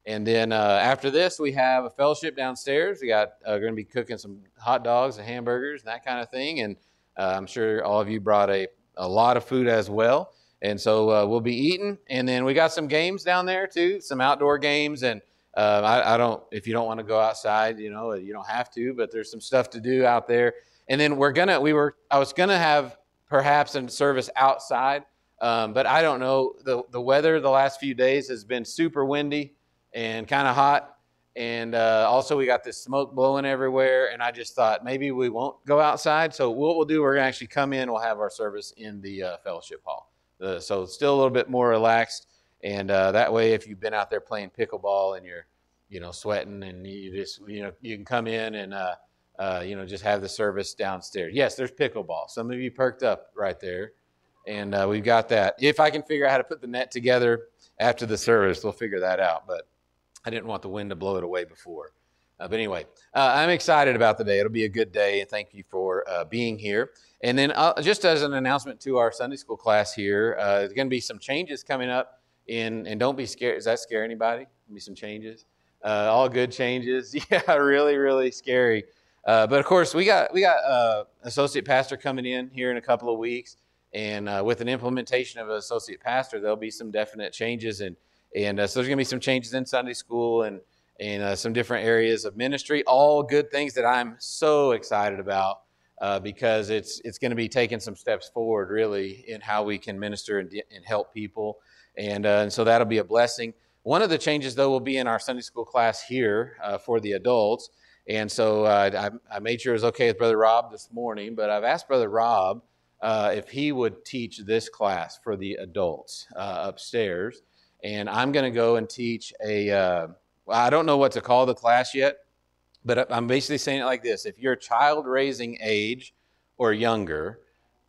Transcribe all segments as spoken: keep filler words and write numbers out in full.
And then uh, after this, we have a fellowship downstairs. We got uh, going to be cooking some hot dogs and hamburgers and that kind of thing. And uh, I'm sure all of you brought a, a lot of food as well. And so uh, we'll be eating. And then we got some games down there too, some outdoor games. And uh, I, I don't, if you don't want to go outside, you know, you don't have to, but there's some stuff to do out there. And then we're going to, we were, I was going to have perhaps a service outside, um, but I don't know. The, the weather the last few days has been super windy and kind of hot. And uh, also we got this smoke blowing everywhere. And I just thought maybe we won't go outside. So what we'll do, we're going to actually come in. We'll have our service in the uh, fellowship hall. Uh, so it's still a little bit more relaxed. And uh, that way, if you've been out there playing pickleball and you're, you know, sweating and you just, you know, you can come in and, uh, uh, you know, just have the service downstairs. Yes, there's pickleball. Some of you perked up right there. And uh, we've got that. If I can figure out how to put the net together after the service, we'll figure that out. But I didn't want the wind to blow it away before. Uh, but anyway, uh, I'm excited about the day. It'll be a good day, and thank you for uh, being here. And then uh, just as an announcement to our Sunday school class here, uh, there's going to be some changes coming up. In, and don't be scared. Does that scare anybody? There'll be some changes. Uh, all good changes. Yeah, really, really scary. Uh, but, of course, we got we got uh, associate pastor coming in here in a couple of weeks. And uh, with an implementation of an associate pastor, there'll be some definite changes. And And uh, so there's going to be some changes in Sunday school and, and uh, some different areas of ministry, all good things that I'm so excited about uh, because it's it's going to be taking some steps forward, really, in how we can minister and, and help people. And, uh, and so that'll be a blessing. One of the changes, though, will be in our Sunday school class here uh, for the adults. And so uh, I, I made sure it was okay with Brother Rob this morning, but I've asked Brother Rob uh, if he would teach this class for the adults uh, upstairs. And I'm going to go and teach a, uh, well, I don't know what to call the class yet, but I'm basically saying it like this. If you're child raising age or younger,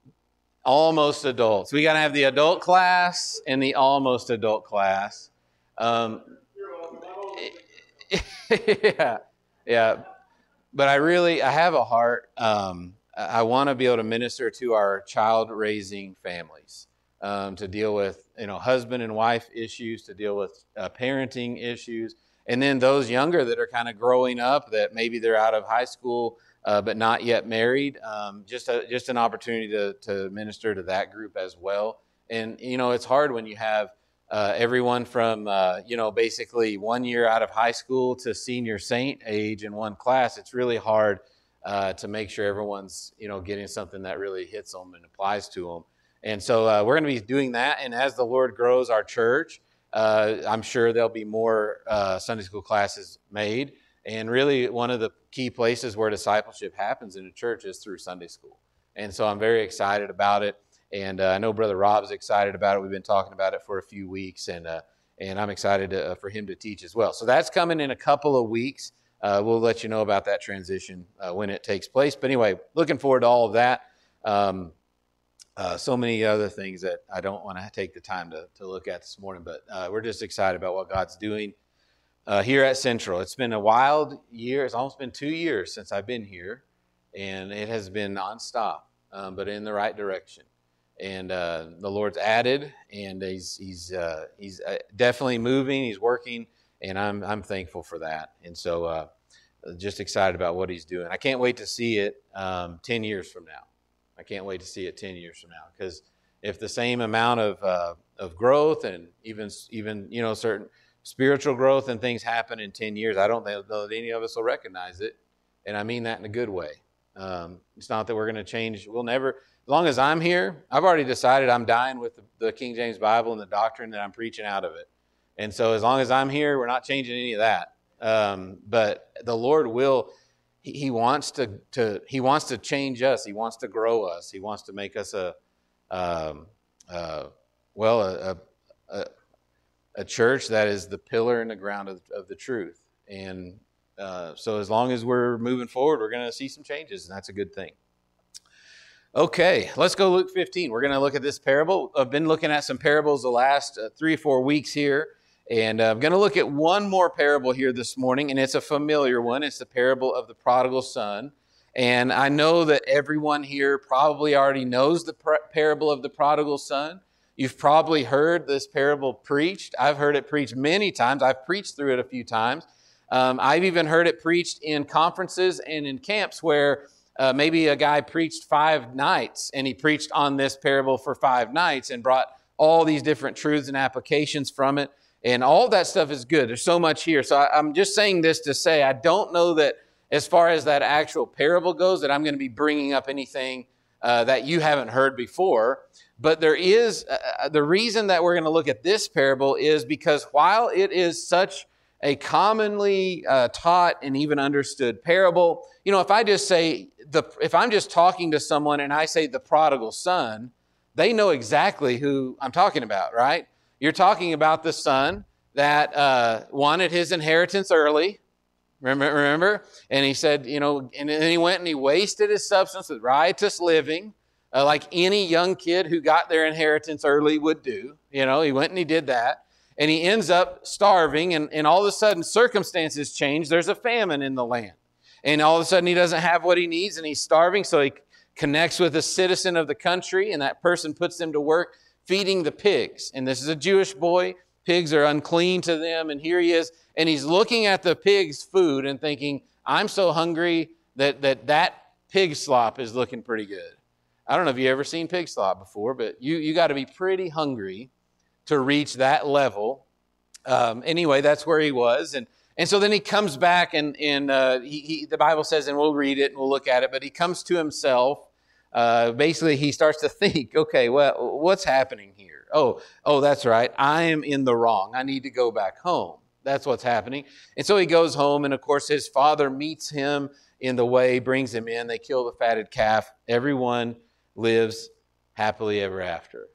almost adults. We got to have the adult class and the almost adult class. Um, yeah, yeah. But I really, I have a heart. Um, I want to be able to minister to our child raising families. Um, to deal with, you know, husband and wife issues, to deal with uh, parenting issues, and then those younger that are kind of growing up, that maybe they're out of high school uh, but not yet married. Um, just a, just an opportunity to to minister to that group as well. And you know, it's hard when you have uh, everyone from uh, you know basically one year out of high school to senior saint age in one class. It's really hard uh, to make sure everyone's you know getting something that really hits them and applies to them. And so uh, we're going to be doing that. And as the Lord grows our church, uh, I'm sure there'll be more uh, Sunday school classes made. And really one of the key places where discipleship happens in a church is through Sunday school. And so I'm very excited about it. And uh, I know Brother Rob's excited about it. We've been talking about it for a few weeks. And uh, and I'm excited to, uh, for him to teach as well. So that's coming in a couple of weeks. Uh, we'll let you know about that transition uh, when it takes place. But anyway, looking forward to all of that. Um, Uh, so many other things that I don't want to take the time to, to look at this morning, but uh, we're just excited about what God's doing uh, here at Central. It's been a wild year. It's almost been two years since I've been here, and it has been nonstop, um, but in the right direction. And uh, the Lord's added, and He's He's uh, He's definitely moving. He's working, and I'm I'm thankful for that. And so, uh, just excited about what He's doing. I can't wait to see it um, ten years from now. I can't wait to see it ten years from now, because if the same amount of uh, of growth and even even you know certain spiritual growth and things happen in ten years, I don't think that any of us will recognize it, and I mean that in a good way. Um, it's not that we're going to change. We'll never, as long as I'm here, I've already decided I'm dying with the, the King James Bible and the doctrine that I'm preaching out of it. And so as long as I'm here, we're not changing any of that. Um, but the Lord will. He wants to, to he wants to change us. He wants to grow us. He wants to make us a um, uh, well a, a a church that is the pillar and the ground of, of the truth. And uh, so as long as we're moving forward, we're going to see some changes, and that's a good thing. Okay, let's go Luke fifteen. We're going to look at this parable. I've been looking at some parables the last uh, three or four weeks here. And uh, I'm going to look at one more parable here this morning, and it's a familiar one. It's the parable of the prodigal son. And I know that everyone here probably already knows the par- parable of the prodigal son, You've probably heard this parable preached. I've heard it preached many times. I've preached through it a few times. Um, I've even heard it preached in conferences and in camps where uh, maybe a guy preached five nights and he preached on this parable for five nights and brought all these different truths and applications from it. And all that stuff is good. There's so much here. So I, I'm just saying this to say I don't know that as far as that actual parable goes that I'm going to be bringing up anything uh, that you haven't heard before. But there is, uh, the reason that we're going to look at this parable is because while it is such a commonly uh, taught and even understood parable, you know, if I just say, the, if I'm just talking to someone and I say the prodigal son, they know exactly who I'm talking about, right? You're talking about the son that uh, wanted his inheritance early, remember, remember? And he said, you know, and then he went and he wasted his substance with riotous living, Uh, like any young kid who got their inheritance early would do. You know, he went and he did that. And he ends up starving, and, and all of a sudden circumstances change. There's a famine in the land. And all of a sudden he doesn't have what he needs, and he's starving, so he connects with a citizen of the country, and that person puts him to work feeding the pigs. And this is a Jewish boy. Pigs are unclean to them, and here he is, and he's looking at the pig's food and thinking, I'm so hungry that that, that pig slop is looking pretty good. I don't know if you've ever seen pig slop before, but you, you got to be pretty hungry to reach that level. Um, anyway, that's where he was. And, and so then he comes back, and, and uh, he, he, the Bible says, and we'll read it and we'll look at it, but he comes to himself. Uh, basically, he starts to think, okay, well, what's happening here? Oh, oh, that's right. I am in the wrong. I need to go back home. That's what's happening. And so he goes home, and of course, his father meets him in the way, brings him in. They kill the fatted calf. Everyone lives happily ever after.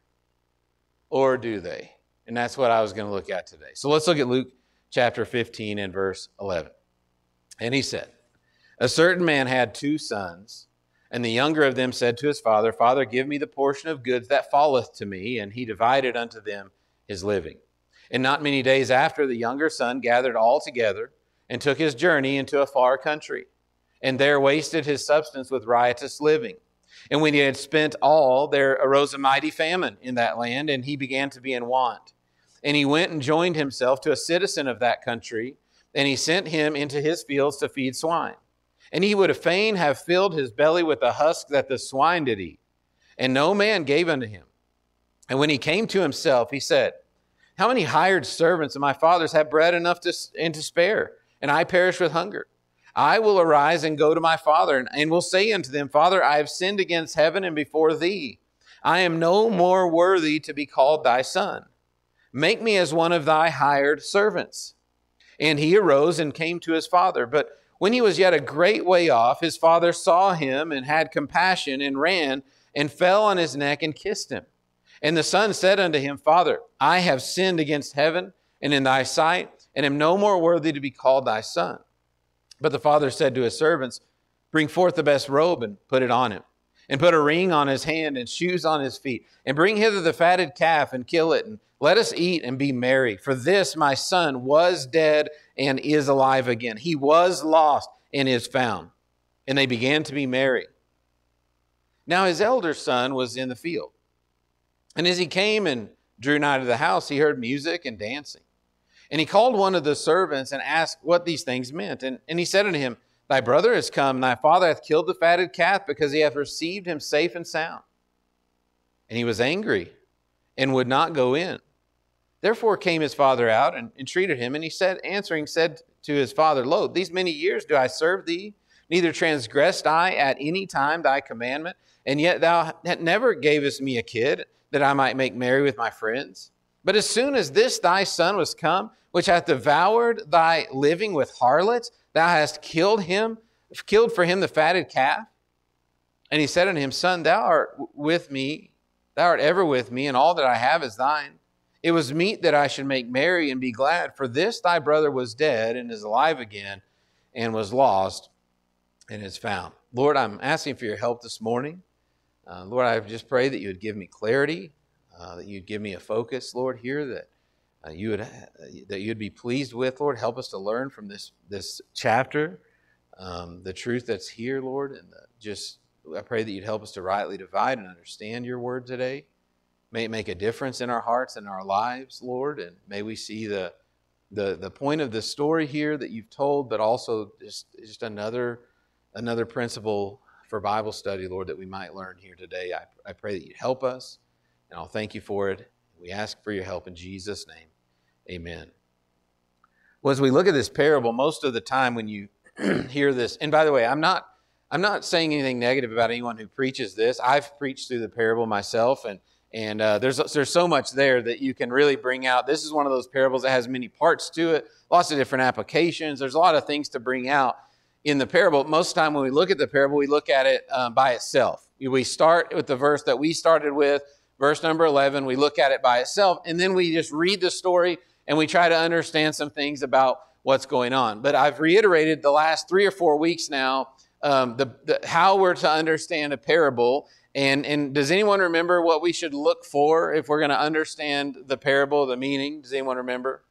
Or do they? And that's what I was going to look at today. So let's look at Luke chapter fifteen and verse eleven. And he said, a certain man had two sons, and the younger of them said to his father, Father, give me the portion of goods that falleth to me. And he divided unto them his living. And not many days after, the younger son gathered all together and took his journey into a far country, and there wasted his substance with riotous living. And when he had spent all, there arose a mighty famine in that land, and he began to be in want. And he went and joined himself to a citizen of that country, and he sent him into his fields to feed swine. And he would have fain have filled his belly with the husk that the swine did eat. And no man gave unto him. And when he came to himself, he said, how many hired servants of my father's have bread enough to, and to spare, and I perish with hunger? I will arise and go to my father, and, and will say unto them, Father, I have sinned against heaven and before thee. I am no more worthy to be called thy son. Make me as one of thy hired servants. And he arose and came to his father. But when he was yet a great way off, his father saw him and had compassion, and ran and fell on his neck and kissed him. And the son said unto him, Father, I have sinned against heaven and in thy sight, and am no more worthy to be called thy son. But the father said to his servants, bring forth the best robe and put it on him, and put a ring on his hand and shoes on his feet, and bring hither the fatted calf and kill it, and let us eat and be merry. For this my son was dead and is alive again. He was lost and is found. And they began to be merry. Now his elder son was in the field. And as he came and drew nigh to the house, he heard music and dancing. And he called one of the servants and asked what these things meant. And, and he said unto him, thy brother is come, and thy father hath killed the fatted calf, because he hath received him safe and sound. And he was angry and would not go in. Therefore came his father out and entreated him. And he said, answering, said to his father, Lo, these many years do I serve thee, neither transgressed I at any time thy commandment, and yet thou never gavest me a kid, that I might make merry with my friends. But as soon as this thy son was come, which hath devoured thy living with harlots, thou hast killed him, killed for him the fatted calf. And he said unto him, Son, thou art with me, thou art ever with me, and all that I have is thine. It was meet that I should make merry and be glad, for this thy brother was dead and is alive again, and was lost and is found. Lord, I'm asking for your help this morning. Uh, Lord, I just pray that you would give me clarity, uh, that you'd give me a focus, Lord, here that uh, you would uh, that you'd be pleased with, Lord. Help us to learn from this this chapter um, the truth that's here, Lord, and the, just I pray that you'd help us to rightly divide and understand your word today. May it make a difference in our hearts and our lives, Lord, and may we see the the the point of the story here that you've told, but also just, just another another principle for Bible study, Lord, that we might learn here today. I, I pray that you'd help us, and I'll thank you for it. We ask for your help in Jesus' name. Amen. Well, as we look at this parable, most of the time when you hear this, and by the way, I'm not I'm not saying anything negative about anyone who preaches this. I've preached through the parable myself, and And uh, there's there's so much there that you can really bring out. This is one of those parables that has many parts to it, lots of different applications. There's a lot of things to bring out in the parable. Most of the time when we look at the parable, we look at it um, by itself. We start with the verse that we started with, verse number eleven. We look at it by itself, and then we just read the story, and we try to understand some things about what's going on. But I've reiterated the last three or four weeks now um, the, the how we're to understand a parable. And, and does anyone remember what we should look for if we're going to understand the parable, the meaning? Does anyone remember?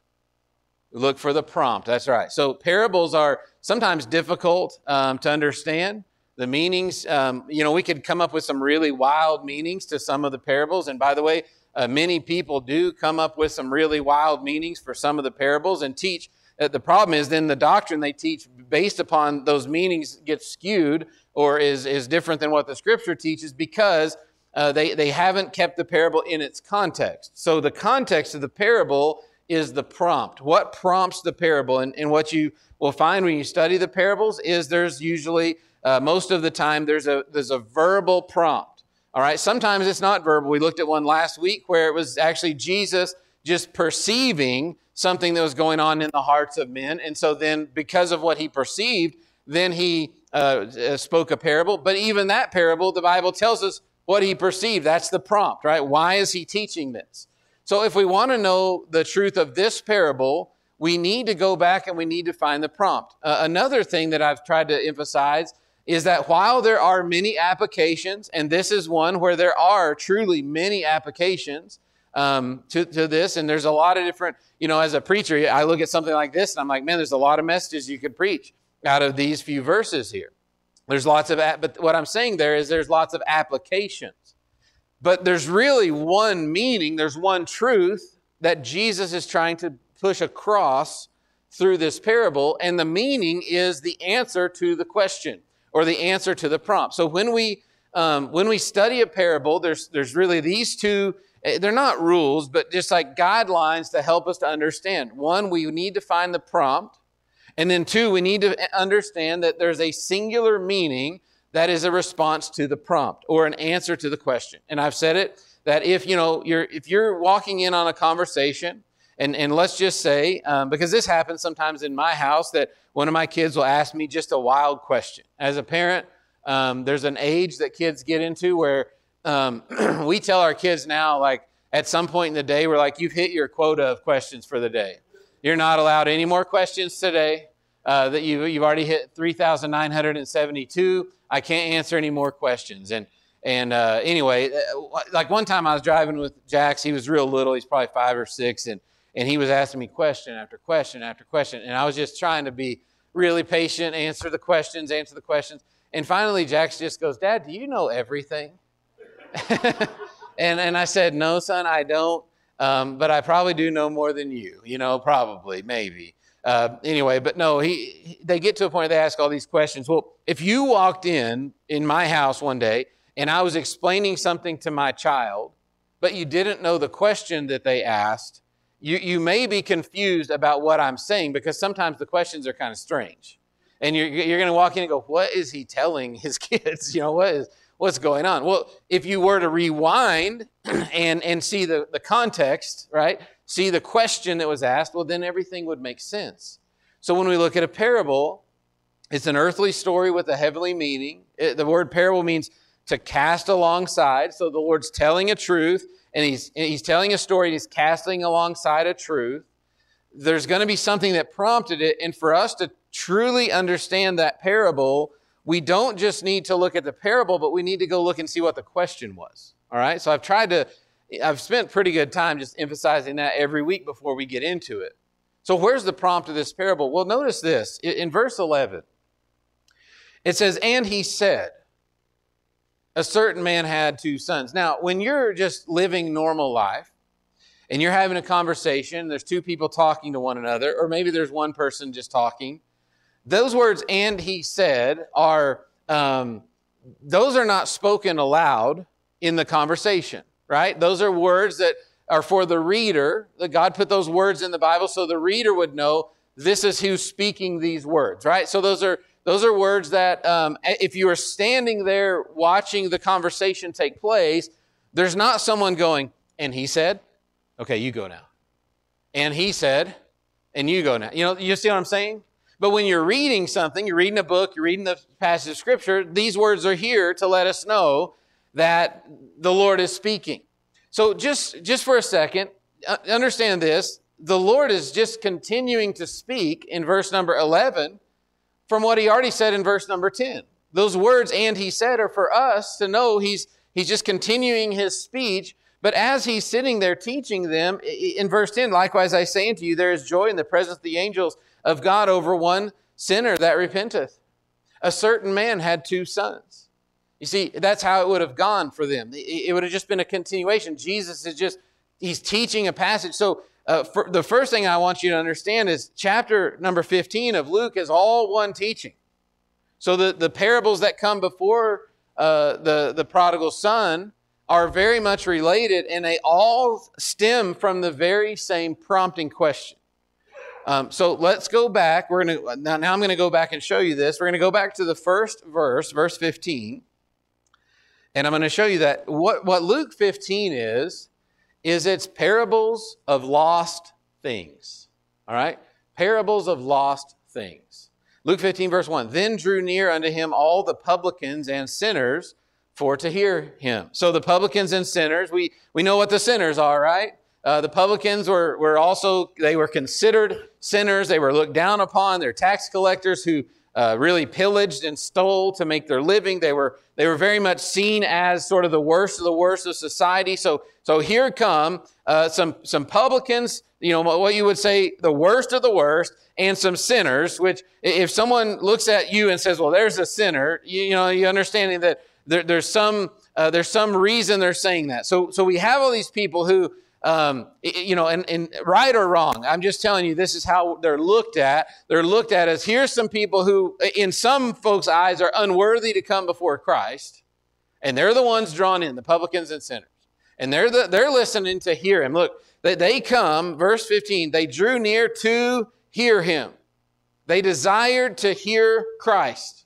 Look for the prompt. That's right. So parables are sometimes difficult um, to understand. The meanings, um, you know, we could come up with some really wild meanings to some of the parables. And by the way, uh, many people do come up with some really wild meanings for some of the parables and teach. Uh, the problem is then the doctrine they teach based upon those meanings gets skewed or is, is different than what the Scripture teaches because uh, they, they haven't kept the parable in its context. So the context of the parable is the prompt. What prompts the parable? And, and what you will find when you study the parables is there's usually, uh, most of the time, there's a, there's a verbal prompt. All right, sometimes it's not verbal. We looked at one last week where it was actually Jesus just perceiving something that was going on in the hearts of men. And so then because of what he perceived, then he uh, spoke a parable. But even that parable, the Bible tells us what he perceived. That's the prompt, right? Why is he teaching this? So if we want to know the truth of this parable, we need to go back and we need to find the prompt. Uh, another thing that I've tried to emphasize is that while there are many applications, and this is one where there are truly many applications um, to, to this, and there's a lot of different, you know, as a preacher, I look at something like this and I'm like, man, there's a lot of messages you could preach out of these few verses here. There's lots of, but what I'm saying there is there's lots of applications. But there's really one meaning, there's one truth that Jesus is trying to push across through this parable, and the meaning is the answer to the question or the answer to the prompt. So when we um, when we study a parable, there's there's really these two, they're not rules, but just like guidelines to help us to understand. One, we need to find the prompt. And then two, we need to understand that there's a singular meaning that is a response to the prompt or an answer to the question. And I've said it, that if, you know, you're, if you're walking in on a conversation, and, and let's just say, um, because this happens sometimes in my house, that one of my kids will ask me just a wild question. As a parent, um, there's an age that kids get into where um, we tell our kids now, like at some point in the day, we're like, you've hit your quota of questions for the day. You're not allowed any more questions today. Uh, that you, you've already hit three thousand nine hundred seventy-two. I can't answer any more questions. And and uh, anyway, like one time I was driving with Jax. He was real little. He's probably five or six. And, and he was asking me question after question after question. And I was just trying to be really patient, answer the questions, answer the questions. And finally, Jax just goes, Dad, do you know everything? and, and I said, no, son, I don't. Um, but I probably do know more than you, you know, probably, maybe. Uh, anyway, but no, he, he they get to a point where they ask all these questions. Well, if you walked in, in my house one day, and I was explaining something to my child, but you didn't know the question that they asked, you, you may be confused about what I'm saying because sometimes the questions are kind of strange. And you're, you're going to walk in and go, what is he telling his kids? You know, what is... What's going on? Well, if you were to rewind and, and see the, the context, right? See the question that was asked, well, then everything would make sense. So when we look at a parable, it's an earthly story with a heavenly meaning. It, the word parable means to cast alongside. So the Lord's telling a truth, and he's, he's telling a story, and he's casting alongside a truth. There's going to be something that prompted it, and for us to truly understand that parable, we don't just need to look at the parable, but we need to go look and see what the question was. All right? So I've tried to, I've spent pretty good time just emphasizing that every week before we get into it. So where's the prompt of this parable? Well, notice this. In verse eleven, it says, and he said. a certain man had two sons. Now, when you're just living normal life and you're having a conversation, there's two people talking to one another, or maybe there's one person just talking, those words, and he said, are um, those are not spoken aloud in the conversation, right? Those are words that are for the reader, that God put those words in the Bible so the reader would know this is who's speaking these words, right? So those are those are words that um, if you are standing there watching the conversation take place, there's not someone going, and he said, okay, you go now. And he said, and you go now. You know, you see what I'm saying? But when you're reading something, you're reading a book, you're reading the passage of Scripture, these words are here to let us know that the Lord is speaking. So just, just for a second, understand this. The Lord is just continuing to speak in verse number eleven from what he already said in verse number ten. Those words, and he said, are for us to know he's, he's just continuing his speech. But as he's sitting there teaching them, in verse ten, likewise I say unto you, there is joy in the presence of the angels of God over one sinner that repenteth. A certain man had two sons. You see, that's how it would have gone for them. It would have just been a continuation. Jesus is just, he's teaching a passage. So uh, for the first thing I want you to understand is chapter number fifteen of Luke is all one teaching. So the, the parables that come before uh, the, the prodigal son are very much related, and they all stem from the very same prompting question. Um, so let's go back. We're going to now, now I'm going to go back and show you this. We're going to go back to the first verse, verse fifteen. And I'm going to show you that what, what Luke fifteen is, is it's parables of lost things. All right? Parables of lost things. Luke fifteen, verse one. Then drew near unto him all the publicans and sinners for to hear him. So the publicans and sinners, we, we know what the sinners are, right? Uh, the publicans were, were also, they were considered sinners. They were looked down upon. They're tax collectors who uh, really pillaged and stole to make their living. They were, they were very much seen as sort of the worst of the worst of society. So, so here come uh, some, some publicans, you know, what you would say the worst of the worst, and some sinners, which if someone looks at you and says, well, there's a sinner, you, you know, you understanding that there, there's some, uh, there's some reason they're saying that. So, so we have all these people who, Um, you know, and, and right or wrong, I'm just telling you, this is how they're looked at. They're looked at as, here's some people who, in some folks' eyes, are unworthy to come before Christ. And they're the ones drawn in, the publicans and sinners. And they're the, they're listening to hear him. Look, they, they come, verse fifteen, they drew near to hear him. They desired to hear Christ.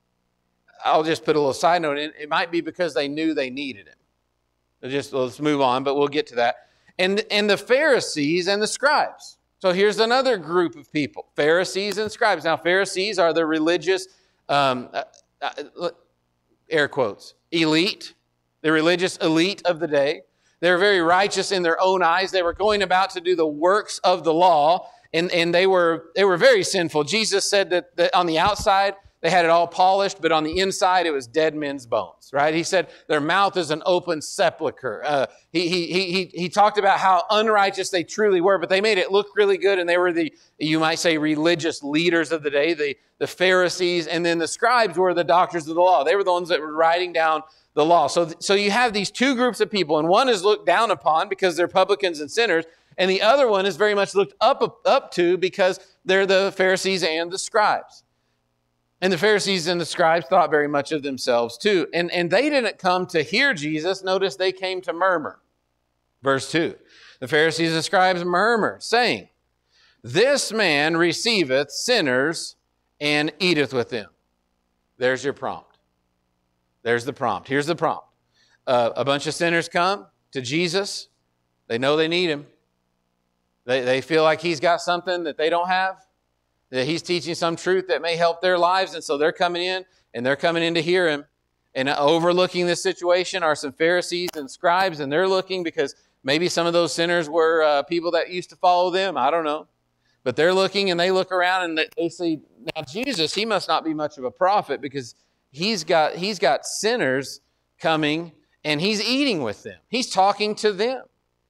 I'll just put a little side note in. It might be because they knew they needed him. Just let's move on, but we'll get to that. And, and the Pharisees and the scribes. So here's another group of people, Pharisees and scribes. Now, Pharisees are the religious, um, uh, uh, air quotes, elite, the religious elite of the day. They're very righteous in their own eyes. They were going about to do the works of the law, and, and they were they were very sinful. Jesus said that, that on the outside, they had it all polished, but on the inside, it was dead men's bones, right? He said their mouth is an open sepulcher. Uh, he, he, he, he talked about how unrighteous they truly were, but they made it look really good, and they were the, you might say, religious leaders of the day, the, the Pharisees, and then the scribes were the doctors of the law. They were the ones that were writing down the law. So, so you have these two groups of people, and one is looked down upon because they're publicans and sinners, and the other one is very much looked up, up to because they're the Pharisees and the scribes. And the Pharisees and the scribes thought very much of themselves too. And, and they didn't come to hear Jesus. Notice they came to murmur. Verse two. The Pharisees and scribes murmured, saying, this man receiveth sinners and eateth with them. There's your prompt. There's the prompt. Here's the prompt. Uh, a bunch of sinners come to Jesus. They know they need him. They, they feel like he's got something that they don't have. That he's teaching some truth that may help their lives, and so they're coming in, and they're coming in to hear him. And overlooking this situation are some Pharisees and scribes, and they're looking because maybe some of those sinners were uh, people that used to follow them. I don't know. But they're looking, and they look around, and they say, now Jesus, he must not be much of a prophet because he's got, he's got sinners coming, and he's eating with them. He's talking to them.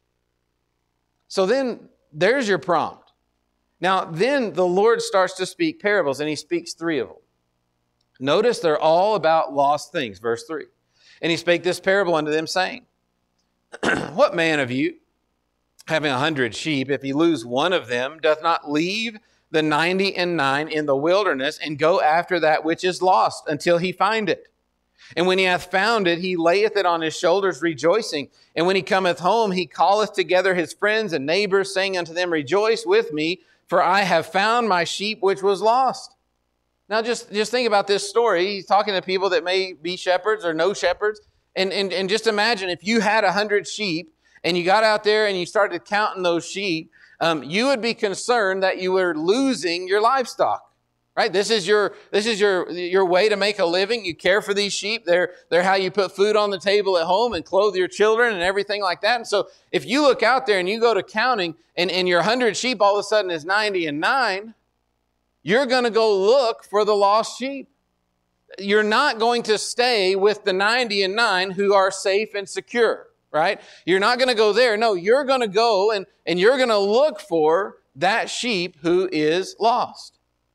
So then there's your prompt. Now, then the Lord starts to speak parables, and he speaks three of them. Notice they're all about lost things. Verse three. And he spake this parable unto them, saying, What man of you, having a hundred sheep, if he lose one of them, doth not leave the ninety and nine in the wilderness, and go after that which is lost, until he find it? And when he hath found it, he layeth it on his shoulders, rejoicing. And when he cometh home, he calleth together his friends and neighbors, saying unto them, Rejoice with me, for I have found my sheep which was lost. Now just, just think about this story. He's talking to people that may be shepherds or no shepherds. And, and, and just imagine if you had a hundred sheep and you got out there and you started counting those sheep, um, you would be concerned that you were losing your livestock. Right? This is your this is your your way to make a living. You care for these sheep. They're they're how you put food on the table at home and clothe your children and everything like that. And so if you look out there and you go to counting and, and your hundred sheep all of a sudden is ninety and nine, you're going to go look for the lost sheep. You're not going to stay with the ninety and nine who are safe and secure, right? You're not going to go there. No, you're going to go and, and you're going to look for that sheep who is lost.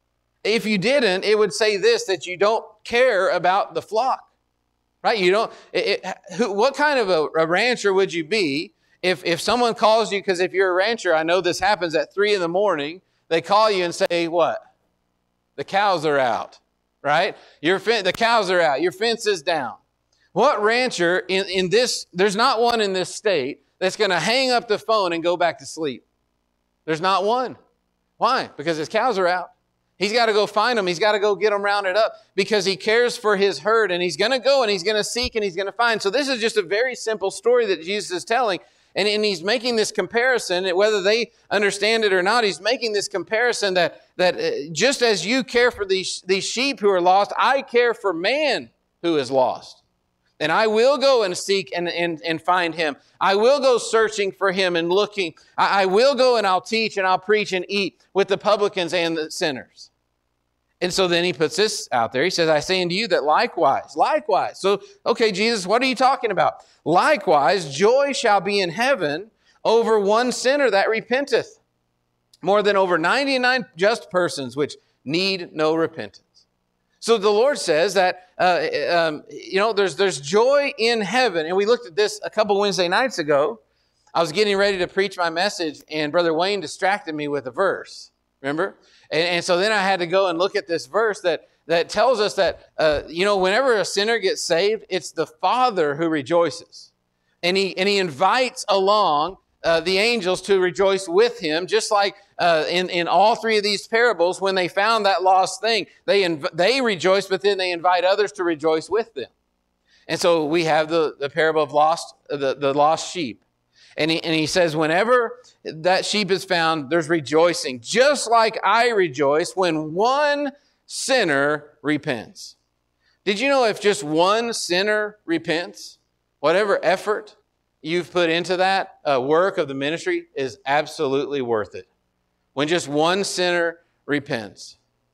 If you didn't, it would say this, that you don't care about the flock, right? You don't, it, it, who, what kind of a, a rancher would you be if, if someone calls you, because if you're a rancher, I know this happens at three in the morning, they call you and say, what? The cows are out, right? Your the cows are out, your fence is down. What rancher in, in this, there's not one in this state that's going to hang up the phone and go back to sleep. There's not one. Why? Because his cows are out. He's got to go find them. He's got to go get them rounded up because he cares for his herd, and he's going to go and he's going to seek and he's going to find. So this is just a very simple story that Jesus is telling, and, and he's making this comparison, whether they understand it or not. He's making this comparison that, that just as you care for these, these sheep who are lost, I care for man who is lost. And I will go and seek and, and, and find him. I will go searching for him and looking. I, I will go and I'll teach and I'll preach and eat with the publicans and the sinners. And so then he puts this out there. He says, I say unto you that likewise, likewise. So, okay, Jesus, what are you talking about? Likewise, joy shall be in heaven over one sinner that repenteth, more than over ninety-nine just persons which need no repentance. So the Lord says that, uh, um, you know, there's there's joy in heaven. And we looked at this a couple Wednesday nights ago. I was getting ready to preach my message, and Brother Wayne distracted me with a verse. Remember? And, and so then I had to go and look at this verse that, that tells us that, uh, you know, whenever a sinner gets saved, it's the Father who rejoices. And he, and he invites along uh, the angels to rejoice with him, just like uh, in, in all three of these parables, when they found that lost thing, they, inv- they rejoice, but then they invite others to rejoice with them. And so we have the, the parable of lost, the, the lost sheep. And he, and he says, whenever that sheep is found, there's rejoicing, just like I rejoice when one sinner repents. Did you know if just one sinner repents, whatever effort you've put into that uh, work of the ministry is absolutely worth it? When just one sinner repents.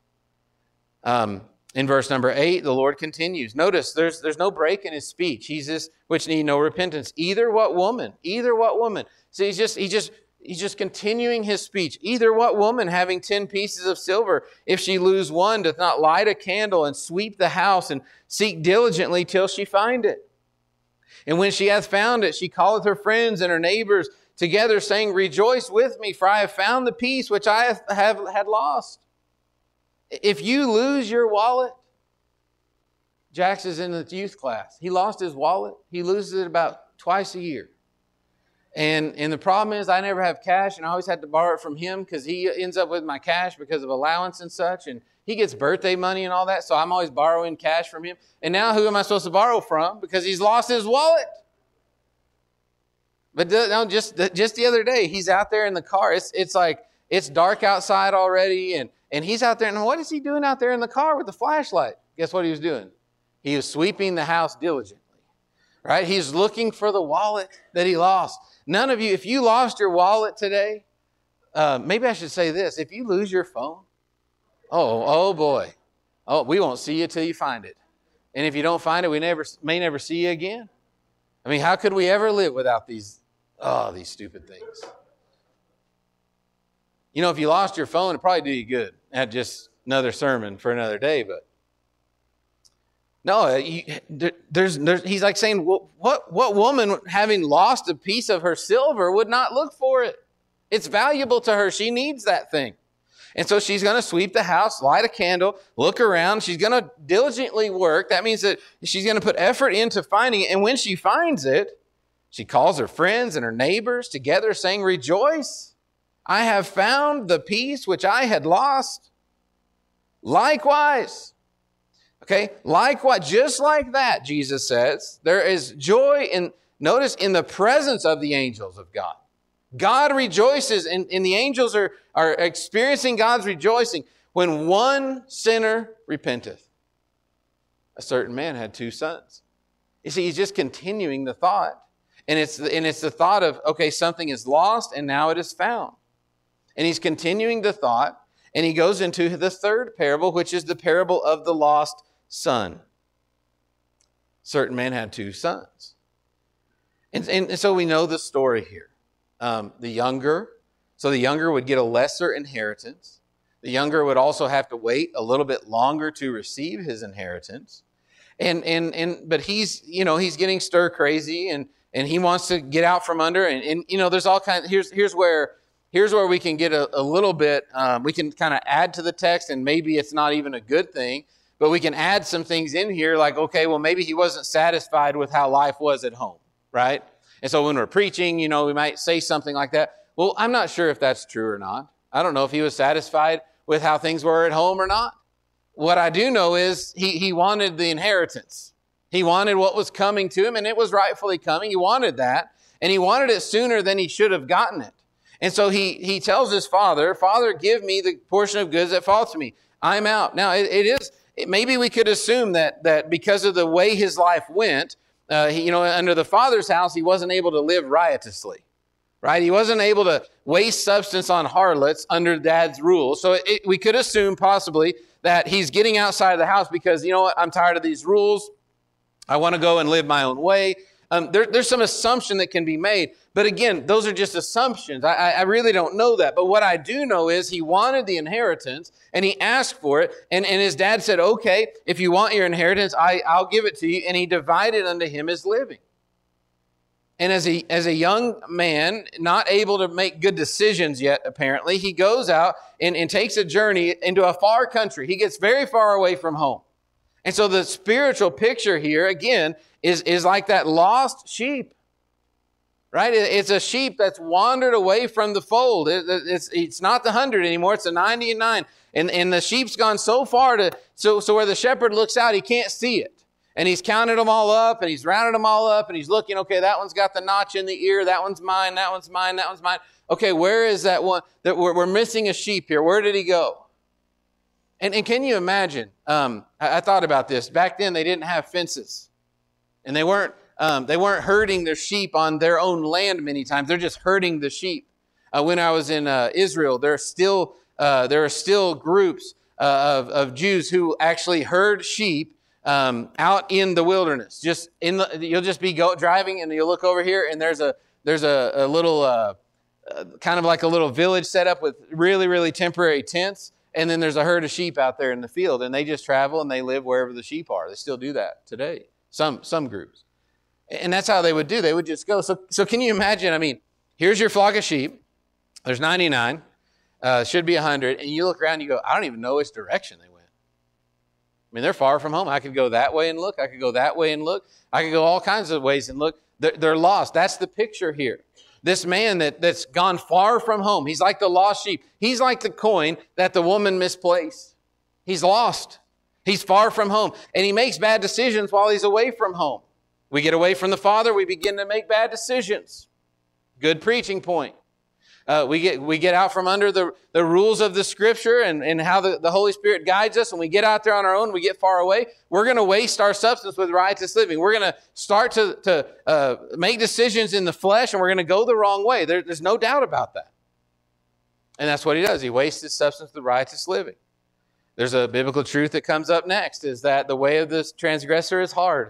Um, in verse number eight, the Lord continues. Notice there's, there's no break in his speech. He's this which need no repentance. Either what woman, either what woman. So he's just, he just, he's just continuing his speech. Either what woman having ten pieces of silver, if she lose one, doth not light a candle and sweep the house and seek diligently till she find it. And when she hath found it, she calleth her friends and her neighbors together, saying, Rejoice with me, for I have found the piece which I have, have had lost. If you lose your wallet, Jax is in the youth class. He lost his wallet. He loses it about twice a year. And, and the problem is I never have cash, and I always had to borrow it from him because he ends up with my cash because of allowance and such. And he gets birthday money and all that, so I'm always borrowing cash from him. And now who am I supposed to borrow from? Because he's lost his wallet. But no, just, just the other day, he's out there in the car. It's, it's like, it's dark outside already, and, and he's out there. And what is he doing out there in the car with the flashlight? Guess what he was doing? He was sweeping the house diligently, right? He's looking for the wallet that he lost. None of you, if you lost your wallet today, uh, maybe I should say this. If you lose your phone, oh, oh boy. Oh, we won't see you till you find it. And if you don't find it, we never may never see you again. I mean, how could we ever live without these, oh, these stupid things? You know, if you lost your phone, it'd probably do you good. That's just another sermon for another day, but No, you, there's, there's, he's like saying, well, what, what woman having lost a piece of her silver would not look for it? It's valuable to her. She needs that thing. And so she's going to sweep the house, light a candle, look around. She's going to diligently work. That means that she's going to put effort into finding it. And when she finds it, she calls her friends and her neighbors together saying, rejoice. I have found the piece which I had lost. Likewise. Okay, likewise, just like that, Jesus says, there is joy in, notice, in the presence of the angels of God. God rejoices, and, and the angels are, are experiencing God's rejoicing when one sinner repenteth. A certain man had two sons. You see, he's just continuing the thought. And it's, and it's the thought of, okay, something is lost and now it is found. And he's continuing the thought, and he goes into the third parable, which is the parable of the lost son. Certain man had two sons. And, and so we know the story here. Um, the younger, so the younger would get a lesser inheritance. The younger would also have to wait a little bit longer to receive his inheritance. And, and, and, but he's, you know, he's getting stir crazy, and, and he wants to get out from under. And, and you know, there's all kinds, here's, here's where, here's where we can get a, a little bit, um, we can kind of add to the text, and maybe it's not even a good thing, but we can add some things in here like, okay, well, maybe he wasn't satisfied with how life was at home, right? And so when we're preaching, you know, we might say something like that. Well, I'm not sure if that's true or not. I don't know if he was satisfied with how things were at home or not. What I do know is he, he wanted the inheritance. He wanted what was coming to him, and it was rightfully coming. He wanted that, and he wanted it sooner than he should have gotten it. And so he, he tells his father, Father, give me the portion of goods that falls to me. I'm out. Now, it, it is... Maybe we could assume that that because of the way his life went, uh, he, you know, under the father's house, he wasn't able to live riotously, right? He wasn't able to waste substance on harlots under dad's rules. So it, we could assume possibly that he's getting outside of the house because, you know what, I'm tired of these rules. I want to go and live my own way. Um, there, there's some assumption that can be made. But again, those are just assumptions. I, I really don't know that. But what I do know is he wanted the inheritance, and he asked for it. And, and his dad said, okay, if you want your inheritance, I, I'll give it to you. And he divided unto him his living. And as a, as a young man, not able to make good decisions yet, apparently, he goes out and, and takes a journey into a far country. He gets very far away from home. And so the spiritual picture here, again, is, is like that lost sheep, right? It's a sheep that's wandered away from the fold. It, it's, it's not the hundred anymore. It's the ninety and nine. And, and the sheep's gone so far to, so, so where the shepherd looks out, he can't see it. And he's counted them all up, and he's rounded them all up, and he's looking, okay, that one's got the notch in the ear, that one's mine, that one's mine, that one's mine. Okay, where is that one? That we're, we're missing a sheep here. Where did he go? And, and can you imagine? Um, I, I thought about this. Back then, they didn't have fences. And they weren't, um, they weren't herding their sheep on their own land many times. They're just herding the sheep. Uh, when I was in uh, Israel, there are still, uh, there are still groups uh, of, of Jews who actually herd sheep um, out in the wilderness. Just in the, you'll just be go, driving, and you'll look over here, and there's a there's a, a little uh, uh, kind of like a little village set up with really really temporary tents. And then there's a herd of sheep out there in the field, and they just travel and they live wherever the sheep are. They still do that today, some some groups. And that's how they would do. They would just go. So, so can you imagine? I mean, here's your flock of sheep. There's ninety-nine. Uh, should be one hundred. And you look around and you go, I don't even know which direction they went. I mean, they're far from home. I could go that way and look. I could go that way and look. I could go all kinds of ways and look. They're, they're lost. That's the picture here. This man that, that's gone far from home, he's like the lost sheep. He's like the coin that the woman misplaced. He's lost. He's far from home. And he makes bad decisions while he's away from home. We get away from the Father, we begin to make bad decisions. Good preaching point. Uh, we get we get out from under the, the rules of the Scripture and, and how the, the Holy Spirit guides us. And we get out there on our own, we get far away. We're going to waste our substance with riotous living. We're going to start to, to uh, make decisions in the flesh, and we're going to go the wrong way. There, there's no doubt about that. And that's what he does. He wastes his substance with riotous living. There's a biblical truth that comes up next, is that the way of this transgressor is hard.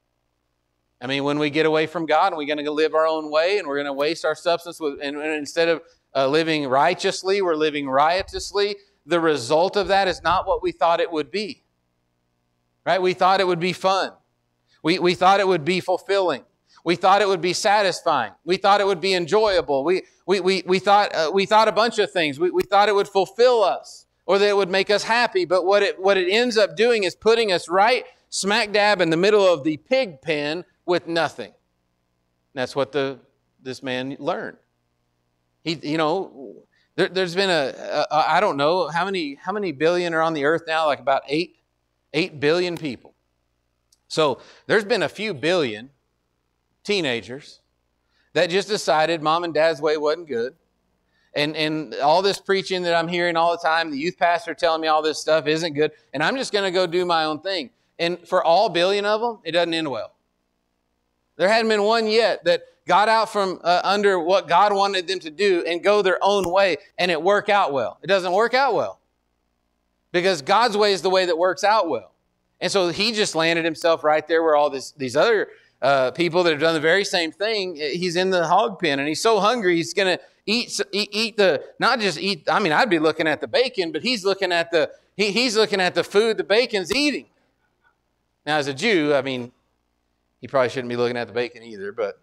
I mean, when we get away from God and we're going to live our own way and we're going to waste our substance, with, and, and instead of uh, living righteously, we're living riotously, the result of that is not what we thought it would be. right? We thought it would be fun. We, we thought it would be fulfilling. We thought it would be satisfying. We thought it would be enjoyable. We, we, we, we, thought, uh, we thought a bunch of things. We, we thought it would fulfill us or that it would make us happy. But what it, what it ends up doing is putting us right smack dab in the middle of the pig pen with nothing. That's what the this man learned. He, you know, there, there's been a, a, a I don't know how many how many billion are on the earth now, like about eight, eight billion people. So there's been a few billion teenagers that just decided mom and dad's way wasn't good. And, and all this preaching that I'm hearing all the time, the youth pastor telling me all this stuff isn't good. And I'm just going to go do my own thing. And for all billion of them, it doesn't end well. There hadn't been one yet that got out from uh, under what God wanted them to do and go their own way and it work out well. It doesn't work out well because God's way is the way that works out well. And so he just landed himself right there where all this, these other uh, people that have done the very same thing, he's in the hog pen and he's so hungry he's going to eat, eat eat the, not just eat, I mean, I'd be looking at the bacon, but he's looking at the, he, he's looking at the food the bacon's eating. Now, as a Jew, I mean, he probably shouldn't be looking at the bacon either, but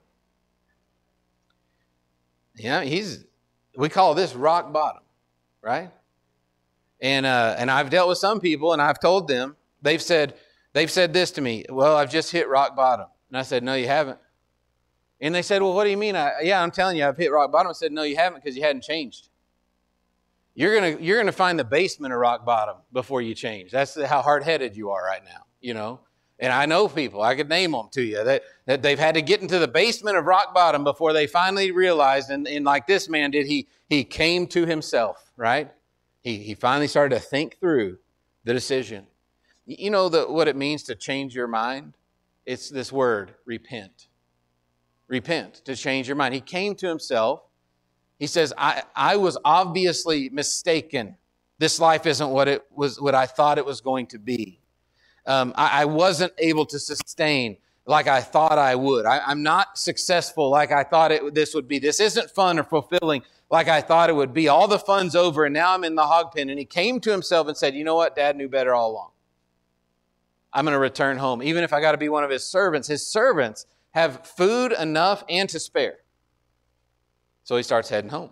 yeah, he's, we call this rock bottom, right? And uh, and I've dealt with some people and I've told them, they've said, they've said this to me, well, I've just hit rock bottom. And I said, no, you haven't. And they said, well, what do you mean? I, yeah, I'm telling you, I've hit rock bottom. I said, no, you haven't because you hadn't changed. You're going to you're gonna find the basement of rock bottom before you change. That's how hard-headed you are right now, you know. And I know people, I could name them to you, that, that they've had to get into the basement of rock bottom before they finally realized, and, and like this man did, he, he came to himself, right? He, he finally started to think through the decision. You know the, what it means to change your mind? It's this word, repent. Repent, to change your mind. He came to himself. He says, I, I was obviously mistaken. This life isn't what it was, what I thought it was going to be. Um, I, I wasn't able to sustain like I thought I would. I, I'm not successful like I thought it, this would be. This isn't fun or fulfilling like I thought it would be. All the fun's over and now I'm in the hog pen. And he came to himself and said, you know what? Dad knew better all along. I'm going to return home. Even if I got to be one of his servants. His servants have food enough and to spare. So he starts heading home.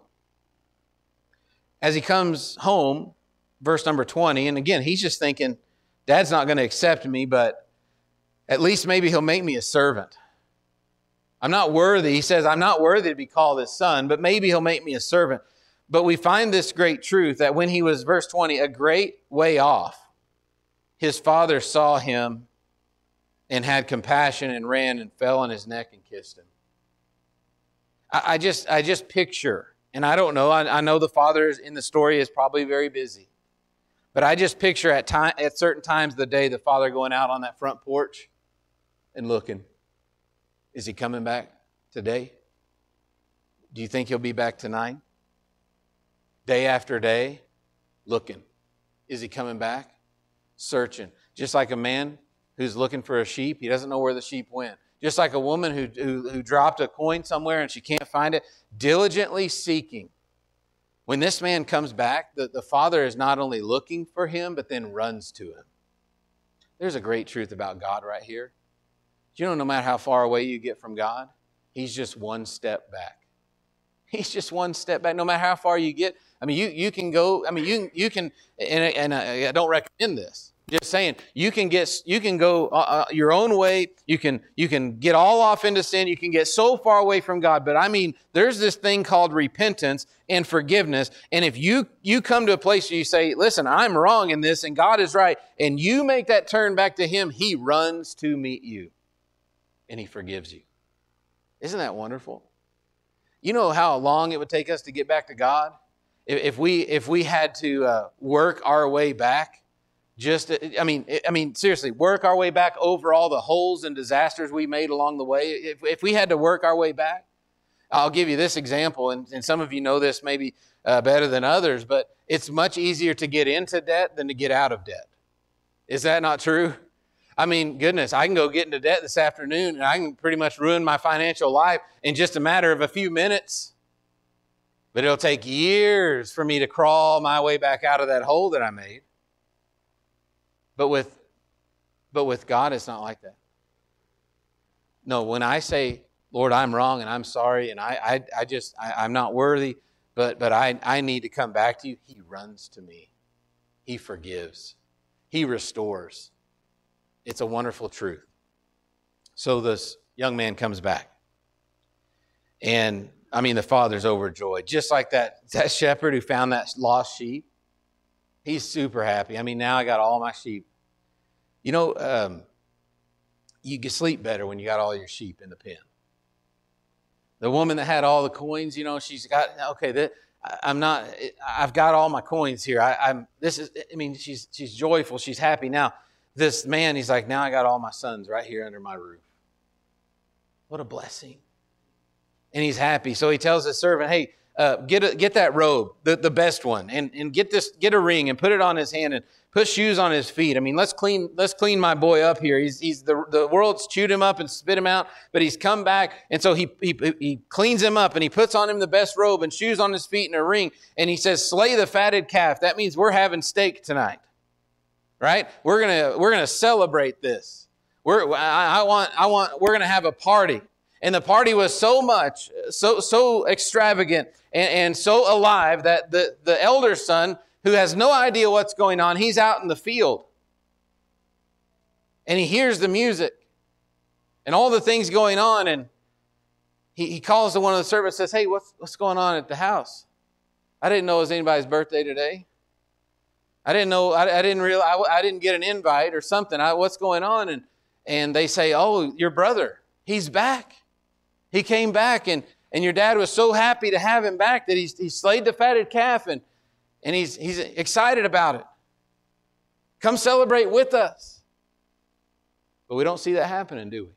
As he comes home, verse number twenty, and again, he's just thinking, Dad's not going to accept me, but at least maybe he'll make me a servant. I'm not worthy. He says, I'm not worthy to be called his son, but maybe he'll make me a servant. But we find this great truth that when he was, verse twenty, a great way off, his father saw him and had compassion and ran and fell on his neck and kissed him. I, I just I just picture, and I don't know, I, I know the father in the story is probably very busy. But I just picture at time, at certain times of the day, the father going out on that front porch and looking. Is he coming back today? Do you think he'll be back tonight? Day after day, looking. Is he coming back? Searching. Just like a man who's looking for a sheep, he doesn't know where the sheep went. Just like a woman who, who, who dropped a coin somewhere and she can't find it, diligently seeking. When this man comes back, the, the father is not only looking for him, but then runs to him. There's a great truth about God right here. You know, no matter how far away you get from God, he's just one step back. He's just one step back. No matter how far you get, I mean, you, you can go, I mean, you, you can, and, and I don't recommend this. Just saying, you can get, you can go uh, your own way. You can, you can get all off into sin. You can get so far away from God. But I mean, there's this thing called repentance and forgiveness. And if you, you come to a place where you say, listen, I'm wrong in this and God is right, and you make that turn back to him, he runs to meet you and he forgives you. Isn't that wonderful? You know how long it would take us to get back to God? If, if we, if we had to uh, work our way back. Just, I mean, I mean, seriously, work our way back over all the holes and disasters we made along the way. If, if we had to work our way back, I'll give you this example, and, and some of you know this maybe uh, better than others, but it's much easier to get into debt than to get out of debt. Is that not true? I mean, goodness, I can go get into debt this afternoon, and I can pretty much ruin my financial life in just a matter of a few minutes. But it'll take years for me to crawl my way back out of that hole that I made. But with, But with God, it's not like that. No, when I say, Lord, I'm wrong and I'm sorry and I I, I just, I, I'm not worthy, but, but I, I need to come back to you, he runs to me. He forgives. He restores. It's a wonderful truth. So this young man comes back. And, I mean, the father's overjoyed. Just like that, that shepherd who found that lost sheep. He's super happy. I mean, now I got all my sheep. You know, um, you can sleep better when you got all your sheep in the pen. The woman that had all the coins, you know, she's got, okay, that, I'm not, I've got all my coins here. I, I'm, this is, I mean, she's, she's joyful. She's happy. Now, this man, he's like, now I got all my sons right here under my roof. What a blessing. And he's happy. So he tells his servant, hey, uh, get a, get that robe, the, the best one, and, and get this, get a ring and put it on his hand and put shoes on his feet. I mean, let's clean, let's clean my boy up here. He's, he's the, the world's chewed him up and spit him out, but he's come back. And so he, he, he cleans him up and he puts on him the best robe and shoes on his feet and a ring. And he says, slay the fatted calf. That means we're having steak tonight, right? We're going to, we're going to celebrate this. We're, I, I want, I want, we're going to have a party. And the party was so much, so, so extravagant and, and so alive that the, the elder son, who has no idea what's going on, he's out in the field. And he hears the music and all the things going on. And he, he calls to one of the servants and says, hey, what's, what's going on at the house? I didn't know it was anybody's birthday today. I didn't know, I, I didn't realize, I, I didn't get an invite or something. I, what's going on? And, and they say, oh, your brother, he's back. He came back, and, and your dad was so happy to have him back that he's, he slayed the fatted calf, and, and he's, he's excited about it. Come celebrate with us. But we don't see that happening, do we?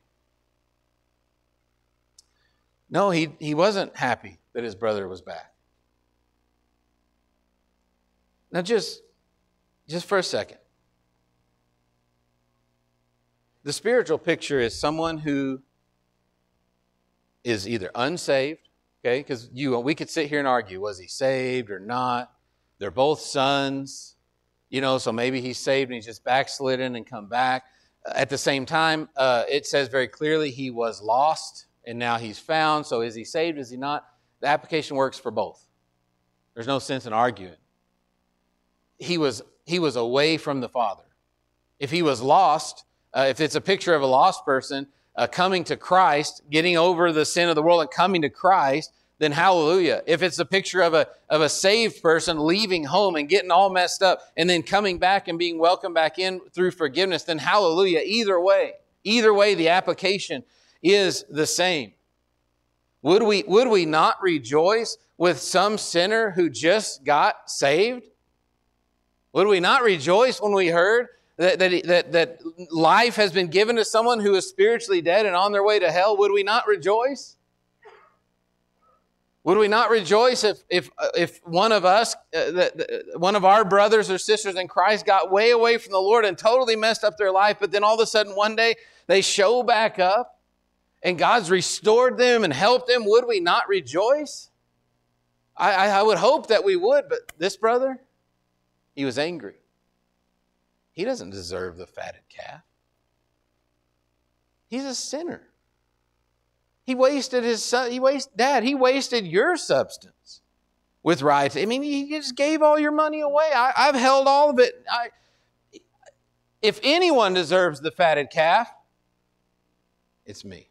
No, he, he wasn't happy that his brother was back. Now just, just for a second. The spiritual picture is someone who is either unsaved, okay, because you we could sit here and argue, was he saved or not? They're both sons, you know, so maybe he's saved and he's just backslidden and come back. At the same time, uh, it says very clearly he was lost and now he's found. So is he saved? Is he not? The application works for both. There's no sense in arguing. He was, he was away from the Father. If he was lost, uh, if it's a picture of a lost person, Uh, coming to Christ, getting over the sin of the world and coming to Christ, then hallelujah. If it's a picture of a, of a saved person leaving home and getting all messed up and then coming back and being welcomed back in through forgiveness, then hallelujah. Either way, either way, the application is the same. Would we, would we not rejoice with some sinner who just got saved? Would we not rejoice when we heard That, that, that, that life has been given to someone who is spiritually dead and on their way to hell? Would we not rejoice? Would we not rejoice if, if, if one of us, uh, the, the, one of our brothers or sisters in Christ got way away from the Lord and totally messed up their life, but then all of a sudden one day they show back up and God's restored them and helped them? Would we not rejoice? I, I would hope that we would, but this brother, he was angry. He doesn't deserve the fatted calf. He's a sinner. He wasted his son. He wasted, Dad, he wasted your substance with riots. I mean, he just gave all your money away. I, I've held all of it. I, if anyone deserves the fatted calf, it's me.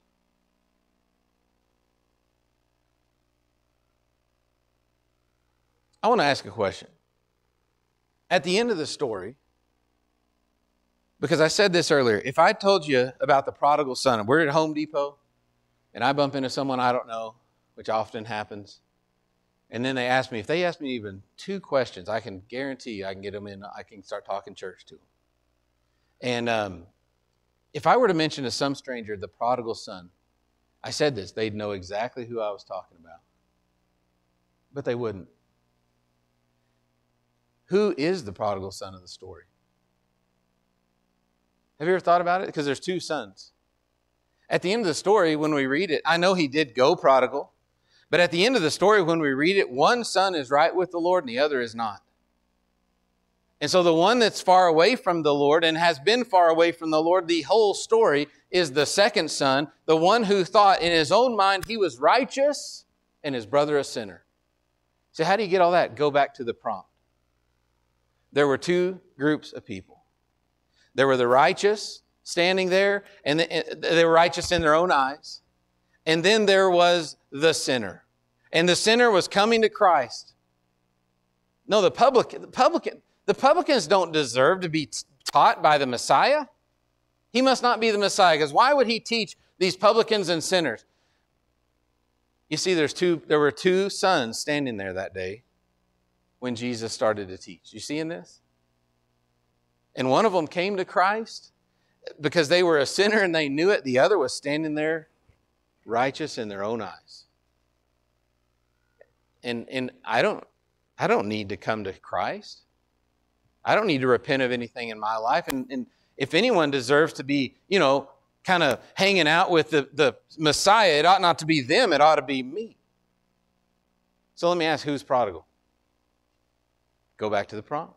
I want to ask a question. At the end of the story, because I said this earlier, if I told you about the prodigal son, and we're at Home Depot, and I bump into someone I don't know, which often happens, and then they ask me, if they ask me even two questions, I can guarantee you I can get them in, I can start talking church to them. And um, if I were to mention to some stranger the prodigal son, I said this, they'd know exactly who I was talking about. But they wouldn't. Who is the prodigal son of the story? Have you ever thought about it? Because there's two sons. At the end of the story, when we read it, I know he did go prodigal, but at the end of the story, when we read it, one son is right with the Lord and the other is not. And so the one that's far away from the Lord and has been far away from the Lord, the whole story is the second son, the one who thought in his own mind he was righteous and his brother a sinner. So how do you get all that? Go back to the prompt. There were two groups of people. There were the righteous standing there, and they were righteous in their own eyes. And then there was the sinner. And the sinner was coming to Christ. No, the publican, the publican, the publicans don't deserve to be t- taught by the Messiah. He must not be the Messiah, because why would he teach these publicans and sinners? You see, there's two. There were two sons standing there that day when Jesus started to teach. You see in this? And one of them came to Christ because they were a sinner and they knew it. The other was standing there righteous in their own eyes. And, and I don't, I don't need to come to Christ. I don't need to repent of anything in my life. And, and if anyone deserves to be, you know, kind of hanging out with the, the Messiah, it ought not to be them, it ought to be me. So let me ask, who's prodigal? Go back to the prompt.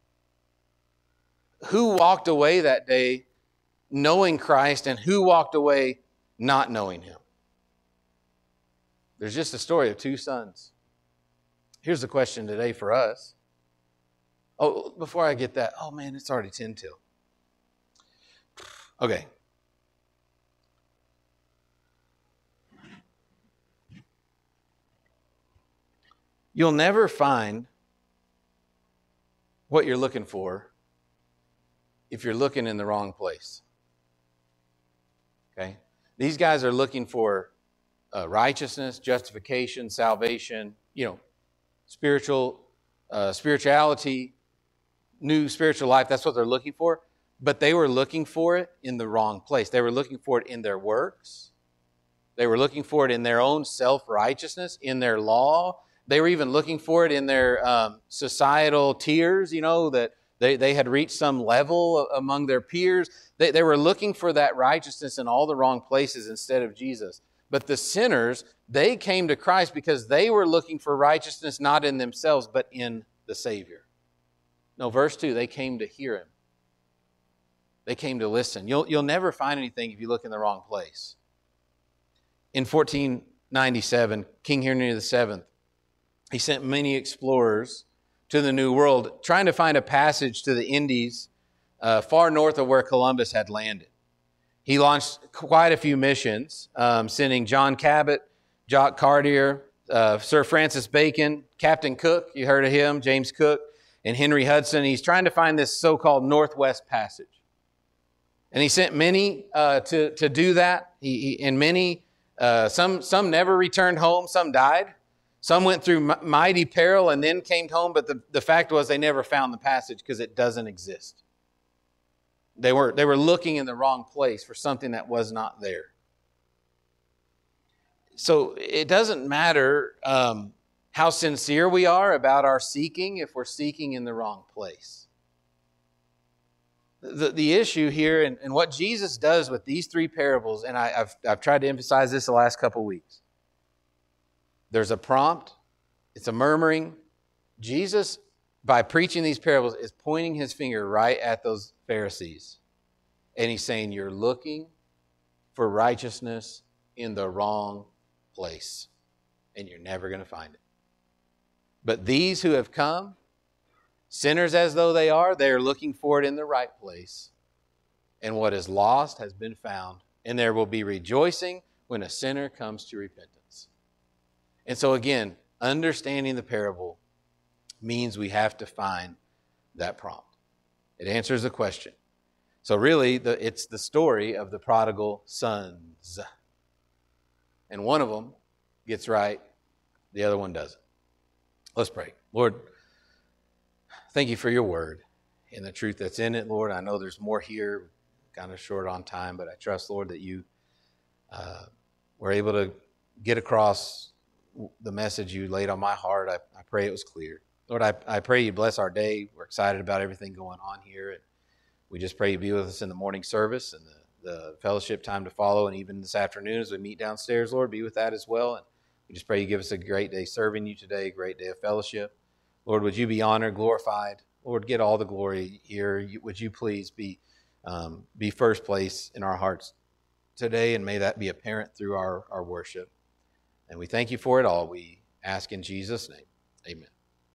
Who walked away that day knowing Christ, and who walked away not knowing Him? There's just a story of two sons. Here's the question today for us. Oh, before I get that, oh man, it's already ten till. Okay. You'll never find what you're looking for if you're looking in the wrong place. Okay? These guys are looking for uh, righteousness, justification, salvation, you know, spiritual, uh, spirituality, new spiritual life. That's what they're looking for. But they were looking for it in the wrong place. They were looking for it in their works. They were looking for it in their own self-righteousness, in their law. They were even looking for it in their um, societal tiers, you know, that they, they had reached some level among their peers. They, they were looking for that righteousness in all the wrong places instead of Jesus. But the sinners, they came to Christ because they were looking for righteousness not in themselves, but in the Savior. No, verse two, they came to hear Him. They came to listen. You'll, you'll never find anything if you look in the wrong place. In fourteen ninety-seven, King Henry the seventh, he sent many explorers to the New World, trying to find a passage to the Indies uh, far north of where Columbus had landed. He launched quite a few missions, um, sending John Cabot, Jacques Cartier, uh, Sir Francis Bacon, Captain Cook, you heard of him, James Cook, and Henry Hudson. He's trying to find this so-called Northwest Passage. And he sent many uh, to, to do that. He, he, and many, uh, some, some never returned home, some died. Some went through mighty peril and then came home, but the, the fact was they never found the passage because it doesn't exist. They were, they were looking in the wrong place for something that was not there. So it doesn't matter um, how sincere we are about our seeking if we're seeking in the wrong place. The, the issue here and, and what Jesus does with these three parables, and I, I've, I've tried to emphasize this the last couple weeks. There's a prompt. It's a murmuring. Jesus, by preaching these parables, is pointing His finger right at those Pharisees. And He's saying, you're looking for righteousness in the wrong place. And you're never going to find it. But these who have come, sinners as though they are, they are looking for it in the right place. And what is lost has been found. And there will be rejoicing when a sinner comes to repentance. And so again, understanding the parable means we have to find that prompt. It answers the question. So really, the, it's the story of the prodigal sons. And one of them gets right, the other one doesn't. Let's pray. Lord, thank You for Your word and the truth that's in it, Lord. I know there's more here, kind of short on time, but I trust, Lord, that You uh, were able to get across the message You laid on my heart. I, I pray it was clear. Lord, I, I pray You bless our day. We're excited about everything going on here. And we just pray You be with us in the morning service and the, the fellowship time to follow. And even this afternoon as we meet downstairs, Lord, be with that as well. And we just pray You give us a great day serving You today, a great day of fellowship. Lord, would You be honored, glorified Lord, get all the glory here. Would you please be um, be first place in our hearts today, and may that be apparent through our, our worship. And we thank you for it all. We ask in Jesus' name. Amen.